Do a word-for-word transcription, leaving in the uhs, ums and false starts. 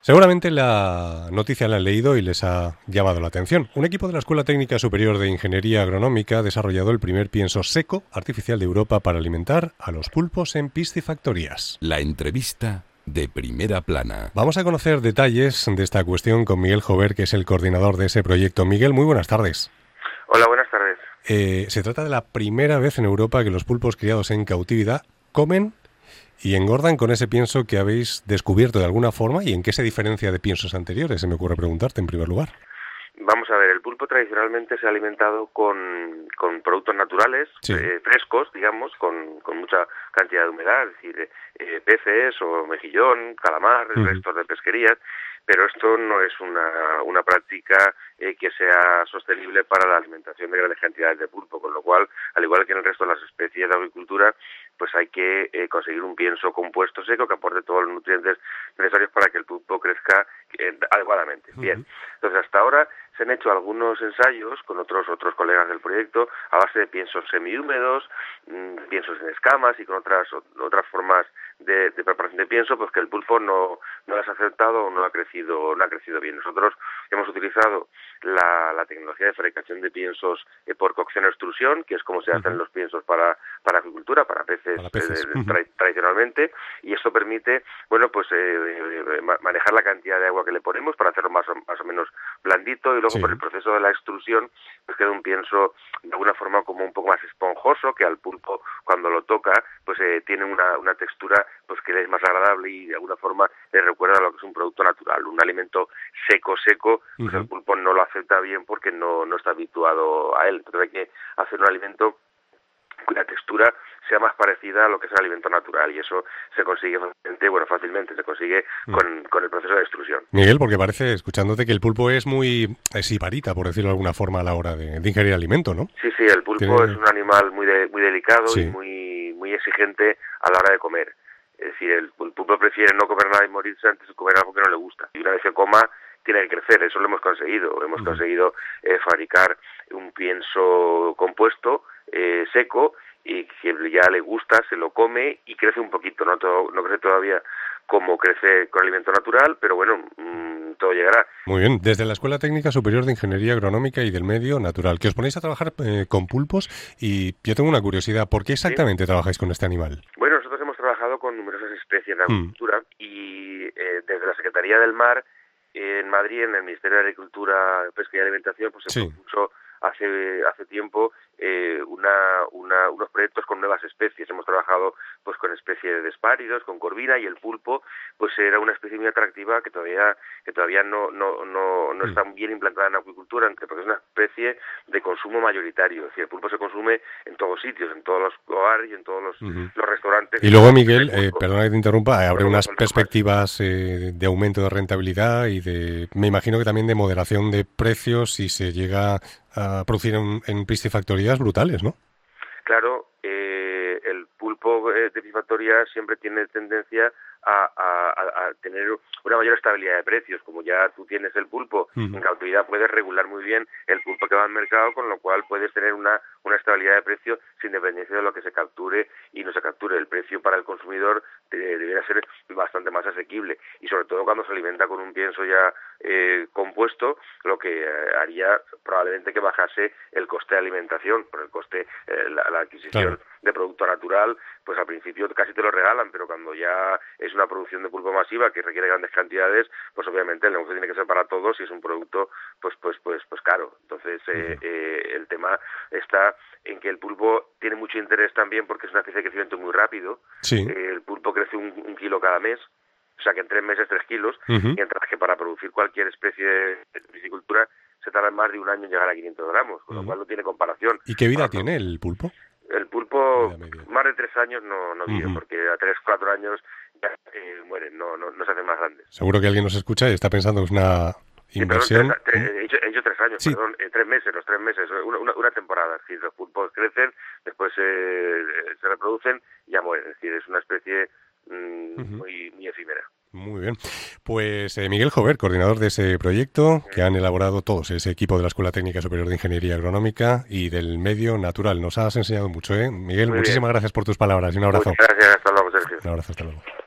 Seguramente la noticia la han leído y les ha llamado la atención. Un equipo de la Escuela Técnica Superior de Ingeniería Agronómica ha desarrollado el primer pienso seco artificial de Europa para alimentar a los pulpos en piscifactorías. La entrevista de Primera Plana. Vamos a conocer detalles de esta cuestión con Miguel Jover, que es el coordinador de ese proyecto. Miguel, muy buenas tardes. Hola, buenas tardes. Eh, se trata de la primera vez en Europa que los pulpos criados en cautividad comen y engordan con ese pienso que habéis descubierto de alguna forma. ¿Y en qué se diferencia de piensos anteriores? Se me ocurre preguntarte en primer lugar. Vamos a ver, el pulpo tradicionalmente se ha alimentado con, con productos naturales, Sí. eh, frescos, digamos, con, con mucha cantidad de humedad, es decir, eh, peces o mejillón, calamar, Uh-huh. restos de pesquerías, pero esto no es una, una práctica eh, que sea sostenible para la alimentación de grandes cantidades de pulpo, con lo cual, al igual que en el resto de las especies de agricultura, pues hay que eh, conseguir un pienso compuesto seco que aporte todos los nutrientes necesarios para que el pulpo crezca eh, adecuadamente. Uh-huh. Bien, entonces hasta ahora se han hecho algunos ensayos con otros otros colegas del proyecto a base de piensos semihúmedos, mmm, piensos en escamas y con otras otras formas de, de preparación de pienso, pues que el pulpo no no las ha aceptado o no ha crecido no ha crecido bien. Nosotros hemos utilizado la, la tecnología de fabricación de piensos eh, por cocción o extrusión, que es como se hacen uh-huh. los piensos para para agricultura, para peces, para peces. Eh, tra- uh-huh. tradicionalmente, y esto permite, bueno, pues eh, eh, manejar la cantidad de agua que le ponemos para hacerlo más o, más o menos blandito, y luego sí. por el proceso de la extrusión pues queda un pienso de alguna forma como un poco más esponjoso, que al pulpo cuando lo toca pues eh, tiene una, una textura pues que le es más agradable y de alguna forma le recuerda a lo que es un producto natural. Un alimento seco, seco, pues uh-huh. el pulpo no lo acepta bien porque no, no está habituado a él. Entonces hay que hacer un alimento cuya textura sea más parecida a lo que es el alimento natural, y eso se consigue fácilmente, bueno, fácilmente se consigue mm. con, con el proceso de extrusión. Miguel, porque parece, escuchándote, que el pulpo es muy eh, sibarita, por decirlo de alguna forma, a la hora de, de ingerir alimento, ¿no? Sí, sí, el pulpo ¿Tiene... es un animal muy de, muy delicado sí. y muy muy exigente a la hora de comer. Es decir, el, el pulpo prefiere no comer nada y morirse antes de comer algo que no le gusta. Y una vez que coma, tiene que crecer. Eso lo hemos conseguido. Hemos uh-huh. conseguido eh, fabricar un pienso compuesto, eh, seco, y que ya le gusta, se lo come y crece un poquito, no todo, no crece todavía como crece con alimento natural, pero bueno, mmm, todo llegará. Muy bien, desde la Escuela Técnica Superior de Ingeniería Agronómica y del Medio Natural, que os ponéis a trabajar eh, con pulpos, y yo tengo una curiosidad, ¿por qué exactamente ¿Sí? trabajáis con este animal? Bueno, nosotros hemos trabajado con numerosas especies de agricultura mm. y eh, desde la Secretaría del Mar eh, en Madrid, en el Ministerio de Agricultura, Pesca y Alimentación, pues se sí. propuso hace hace tiempo eh, una, una unos proyectos con nuevas especies. Hemos trabajado pues con especies de espáridos, con corvina, y el pulpo pues era una especie muy atractiva que todavía que todavía no no no no está bien implantada en la acuicultura, porque es una especie de consumo mayoritario. Es decir, el pulpo se consume en todos sitios, en todos los hogares y en todos los, uh-huh. los restaurantes. Y luego, Miguel, eh, perdona que te interrumpa, abre unas perspectivas eh, de aumento de rentabilidad y de, me imagino que también de moderación de precios si se llega a producir en, en piscifactorías brutales, ¿no? Claro, eh, el pulpo eh, de piscifactoría siempre tiene tendencia a, a, a tener una mayor estabilidad de precios. Como ya tú tienes el pulpo uh-huh. en cautividad, puedes regular muy bien el pulpo que va al mercado, con lo cual puedes tener una, una estabilidad de precio sin dependencia de lo que se capture y no se capture. El precio para el consumidor debería ser bastante más asequible, y sobre todo cuando se alimenta con un pienso ya eh, compuesto, lo que eh, haría probablemente que bajase el coste de alimentación, por el coste, eh, la, la adquisición claro. de producto natural, pues al principio casi te lo regalan, pero cuando ya es una producción de pulpo masiva que requiere grandes cantidades, pues obviamente el negocio tiene que ser para todos y es un producto pues pues pues pues caro. Entonces eh, eh, el tema está en que el pulpo tiene mucho interés también porque es una especie de crecimiento muy rápido. Sí. Eh, el pulpo crece un, un kilo cada mes, o sea que en tres meses tres kilos, uh-huh. mientras que para producir cualquier especie de piscicultura se tarda más de un año en llegar a quinientos gramos, con uh-huh. lo cual no tiene comparación. ¿Y qué vida Ahora, tiene el pulpo? El pulpo, más de tres años no, no vive, uh-huh. porque a tres, cuatro años ya eh, mueren, no, no, no se hacen más grandes. Seguro que alguien nos escucha y está pensando que es una inversión. Sí, perdón, tres, tres, he, hecho, he hecho tres años, sí. perdón, eh, tres meses, los tres meses, una, una, una temporada. Es decir, los pulpos crecen, después eh, se reproducen y ya mueren. Es decir, es una especie mmm, uh-huh. muy, muy efímera. Muy bien. Pues eh, Miguel Jover, coordinador de ese proyecto que han elaborado todos, ese equipo de la Escuela Técnica Superior de Ingeniería Agronómica y del Medio Natural. Nos has enseñado mucho, ¿eh? Miguel, Muy muchísimas bien. gracias por tus palabras y un abrazo. Muchas gracias, hasta luego, Sergio. Un abrazo, hasta luego.